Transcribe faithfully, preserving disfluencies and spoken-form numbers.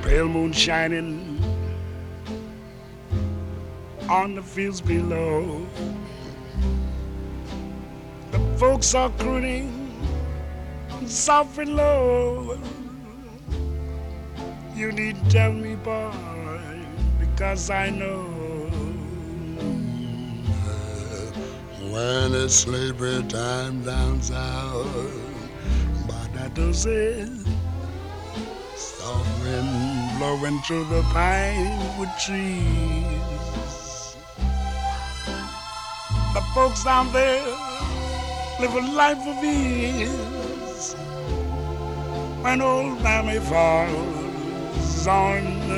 pale moon shining on the fields below. The folks are crooning soft and low. You needn't tell me, boy, because I know. When it's slavery time down south, but that does it. Soft wind blowing through the pine wood trees. The folks down there live a life of ease. When old Mammy falls on